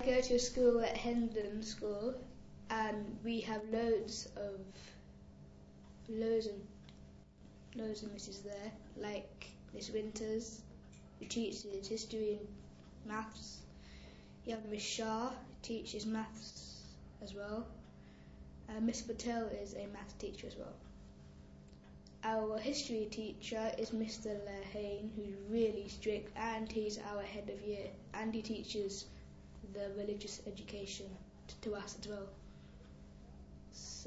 I go to a school at Hendon School, and we have loads and misses there, like Miss Winters, who teaches history and maths. You have Miss Shah, who teaches maths as well. Miss Patel is a maths teacher as well. Our history teacher is Mr. Lehane, who's really strict, and he's our head of year, and he teaches the religious education to us as well. So,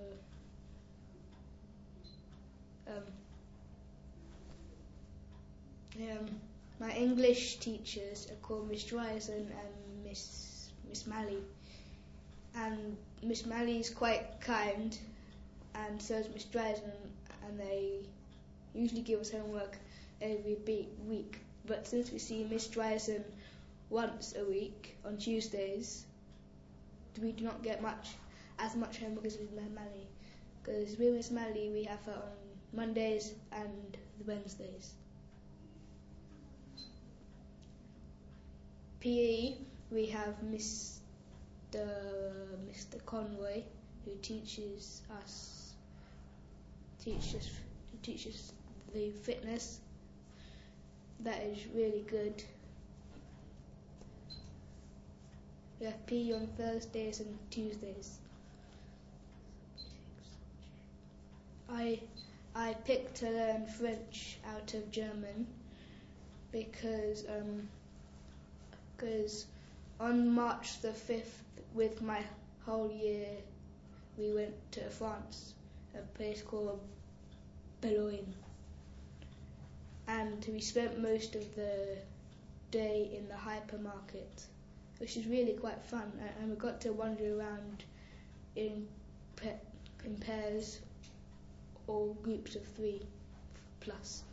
my English teachers are called Miss Dryson and Miss Malley. And Miss Malley is quite kind, and so is Miss Dryson, and they usually give us homework every week. But since we see Miss Dryson once a week on Tuesdays, we do not get as much homework as with Miss Malley. Because with Miss Malley we have her on Mondays and Wednesdays. PE, we have Mr. Conroy, who teaches the fitness. That is really good. We have PE on Thursdays and Tuesdays. I picked to learn French out of German because on March the 5th, with my whole year, we went to France, a place called Boulogne, and we spent most of the day in the hypermarket, which is really quite fun, and we got to wander around in pairs or groups of 3 plus.